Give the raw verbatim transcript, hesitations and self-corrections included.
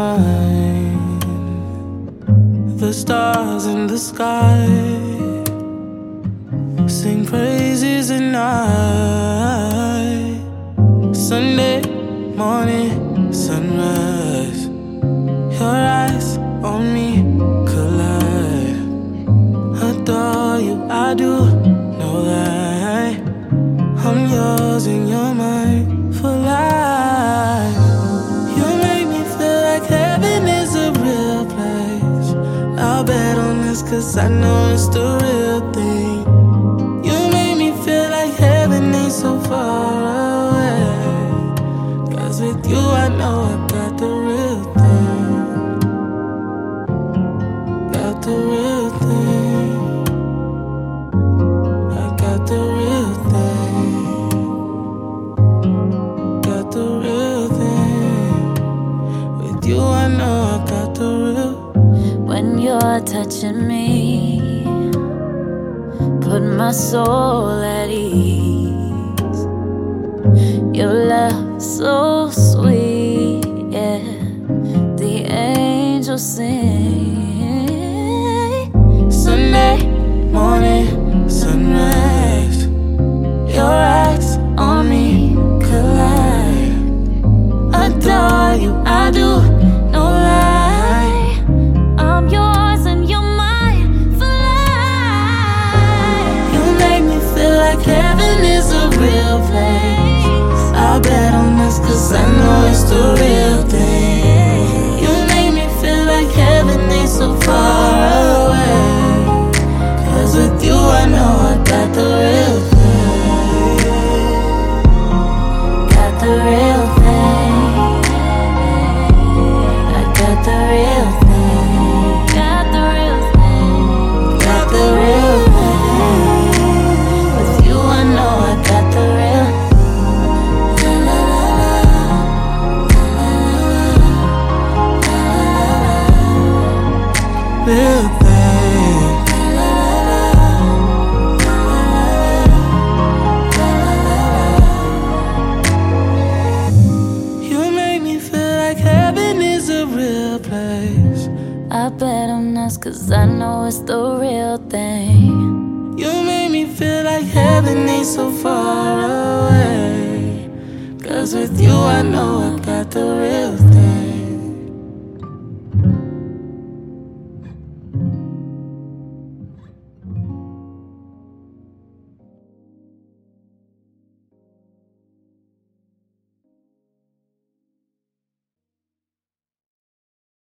mind. The stars in the sky sing praises at night. Sunday morning sunrise, your eyes on me collide. Adore you, I do know that I'm yours and you're mine for life. You make me feel like heaven is a real place. I'll bet on this cause I know it's the real thing. You make me feel like heaven ain't so far away, cause with you I know I got the real thing. Got the real thing. I got the real thing. Got the real thing. With you I know I got the real. When you're touching me, put my soul at ease. Your love so sweet, yeah. The angels sing. Sunday morning sunrise, your eyes on me collide. Adore you, I do no lie. I'm yours and you're mine for life. You make me feel like heaven is a real place. I'll bet on this cause I know it's the real thing. You make me feel like heaven ain't so far away, cause with you I know I got the real thing. Got the real thing. I got the real thing. Got the real thing. Got the real thing. With you I know I got the real. La la la la. Real thing. You make me feel like heaven is a real place. I bet on us cause I know it's the real thing. You make me feel like heaven ain't so far away, cause with you I know I got the real thing.